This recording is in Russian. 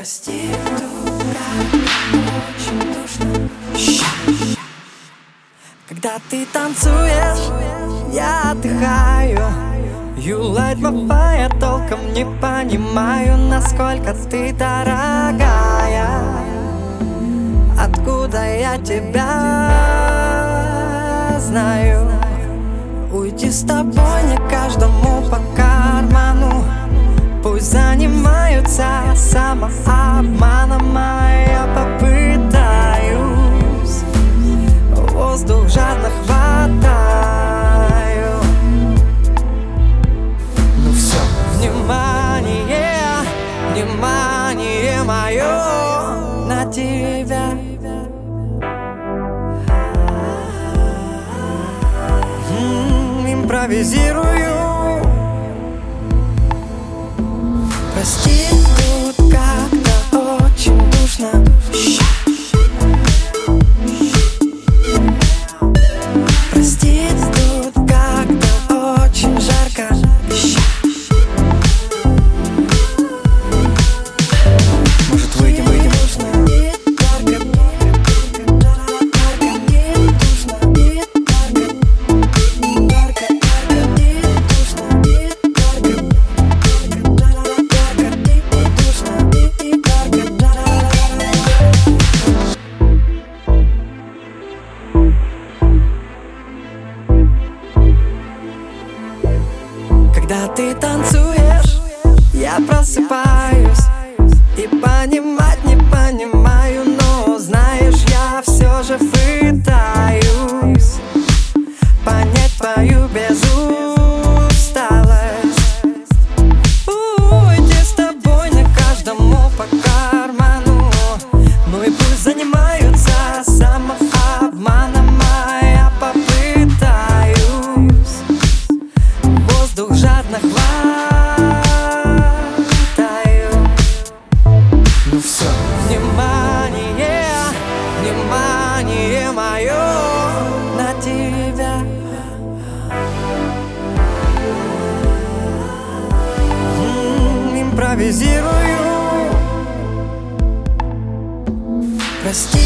Прости, дура, очень душно. Когда ты танцуешь, я отдыхаю. You light my fire, толком не понимаю, насколько ты дорогая. Откуда я тебя знаю? Уйти с тобой не каждому по карману. Пусть занимаются самообманом, а я попытаюсь. Воздух жадно хватаю. Ну все, внимание, внимание мое на тебя. Импровизирую. Прости, тут как-то очень душно. Прости, тут как-то очень жарко. Может, выйдем? Когда ты танцуешь, я просыпаюсь. И понимать не понимаю, но знаешь, я все же пытаюсь понять твою безусталость. Уйти с тобой не каждому по карману. Ну и пусть занимаются самообманом, а я попытаюсь. Воздух жадно хватаю. Ну все, внимание, внимание мое на тебя. Импровизирую. Прости.